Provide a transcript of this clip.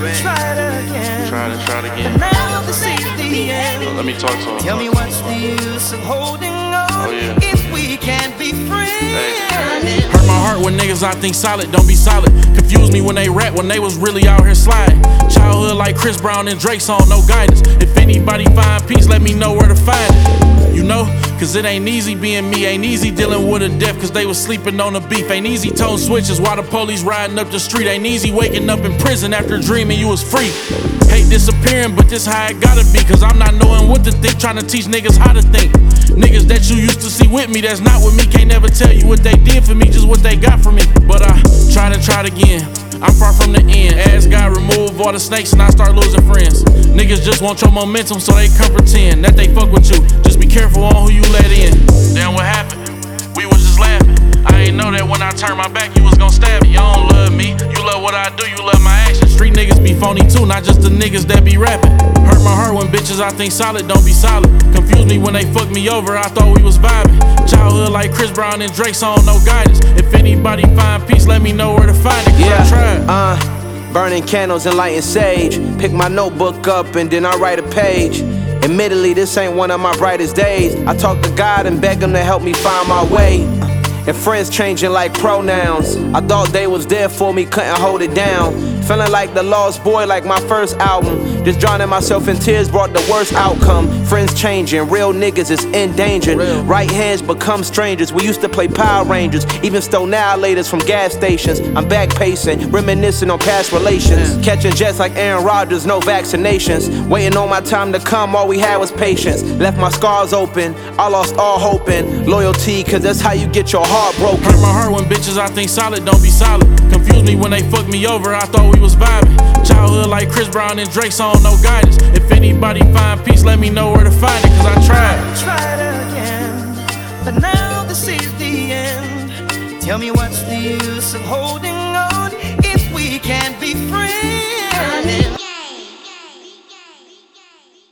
tried again. Tried again. But now this is the end. Let me talk to him. Tell me what's the use of holding on if we can't be friends? Hurt my heart when niggas I think solid don't be solid. Confuse me when they rap when they was really out here sliding. Childhood like Chris Brown and Drake's on no guidance. If anybody find peace, let me know where to find it. You know, cause it ain't easy being me. Ain't easy dealing with a death cause they was sleeping on the beef. Ain't easy tone switches while the police riding up the street. Ain't easy waking up in prison after dreaming you was free. Hate disappearing, but this how it gotta be. Cause I'm not knowing what to think, trying to teach niggas how to think. Niggas that you used to see with me, that's not with me. Can't never tell you what they did for me, just what they got from me. But I tried again. I'm far from the end. Ask God remove all the snakes and I start losing friends. Niggas just want your momentum so they come pretend that they fuck with you. Just be careful on who you let in. Then what happened? We was just laughing. I ain't know that when I turned my back you was gon' stab me. You don't love me, you love what I do, you love my actions. Street niggas be phony too, not just the niggas that be rapping. Hurt my heart when bitches I think solid don't be solid. Confuse me when they fuck me over, I thought we was vibing. Childhood like Chris Brown and Drake's on no guidance. If anybody find peace, let me know where to find it, cause I tried. Burning candles and lighting sage. Pick my notebook up and then I write a page. Admittedly, this ain't one of my brightest days. I talk to God and beg him to help me find my way. And friends changing like pronouns. I thought they was there for me, couldn't hold it down. Feeling like the lost boy like my first album. Just drowning myself in tears brought the worst outcome. Friends changing, real niggas is endangered. Right hands become strangers. We used to play Power Rangers, even stole annihilators from gas stations. I'm back pacing, reminiscing on past relations. Catching jets like Aaron Rodgers, no vaccinations. Waiting on my time to come, all we had was patience. Left my scars open, I lost all hope and loyalty, cause that's how you get your heart broken. Hurt my heart when bitches I think solid don't be solid. Confuse me when they fuck me over, I thought we was vibing. Childhood like Chris Brown and Drake's on no guidance. If anybody find peace, let me know where to find it, cause I Tried again, but now this is the end. Tell me what's the use of holding